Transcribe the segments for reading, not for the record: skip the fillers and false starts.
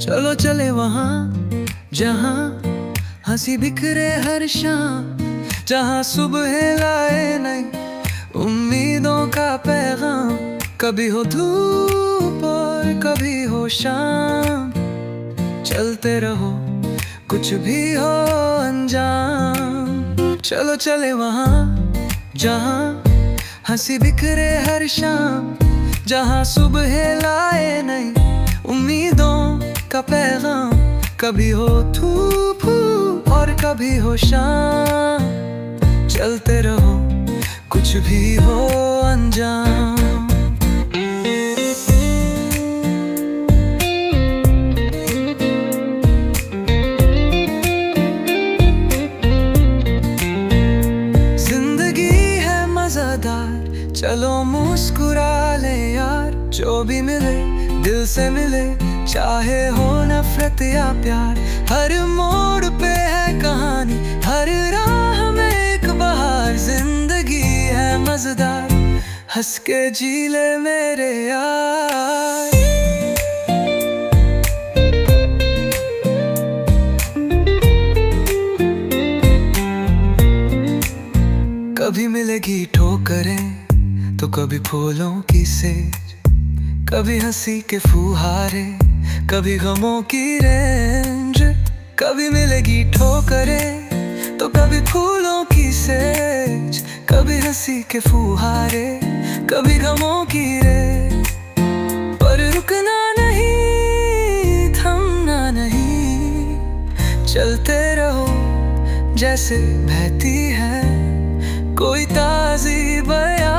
चलो चले वहाँ जहाँ हंसी बिखरे हर शाम, जहाँ सुबह लाए नई उम्मीदों का पैगाम। कभी हो धूप और कभी हो शाम, चलते रहो कुछ भी हो अंजाम। चलो चले वहाँ जहाँ हंसी बिखरे हर शाम, जहाँ सुबह लाए नई उम्मीदों का पैगाम। कभी हो धूप और कभी हो शाम, चलते रहो कुछ भी हो अंजाम। जिंदगी है मजेदार, चलो मुस्कुरा ले यार। जो भी मिले दिल से मिले, चाहे हो नफरत या प्यार। हर मोड़ पे है कहानी, हर राह में एक बहार। जिंदगी है मजेदार, हंस के जी ले मेरे यार। कभी मिलेगी ठोकरें तो कभी फूलों की सेज, कभी हंसी के फुहारे, कभी गमों की रेंज। कभी मिलेगी ठोकरें तो कभी फूलों की सेज, कभी हंसी के फुहारे, कभी गमों की रेंज। पर रुकना नहीं, थमना नहीं, चलते रहो जैसे बहती है कोई ताज़ी बयां।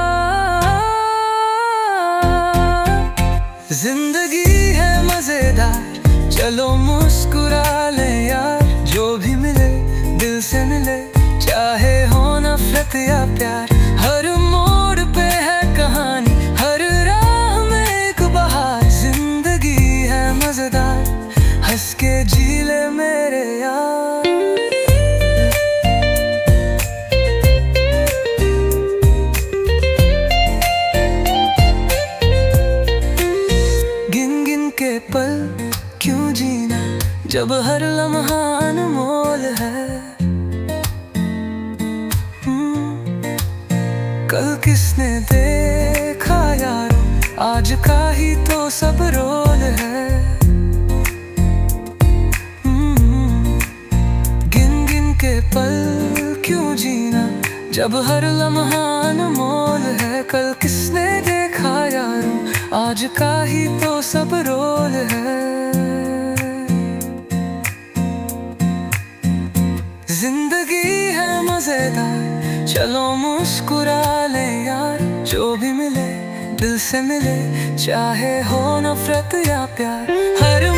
जिंदगी है मजेदार, चलो मुस्कुरा ले यार। जो भी मिले दिल से मिले, चाहे हो नफरत या प्यार। हर मोड़ पे है कहानी, हर राह में एक बहार। जिंदगी है मजेदार, हंस के जी ले मेरे यार। के पल क्यों जीना, जब हर लम्हा अनमोल है। कल किसने देखा यारो, आज का ही तो सब रोल है। गिन गिन के पल क्यों जीना, जब हर लम्हा अनमोल है। कल किसने देखा यारो, आज का ही तो सब रोल है। जिंदगी है मजेदार, चलो मुस्कुरा ले यार। जो भी मिले दिल से मिले, चाहे हो नफरत या प्यार। हर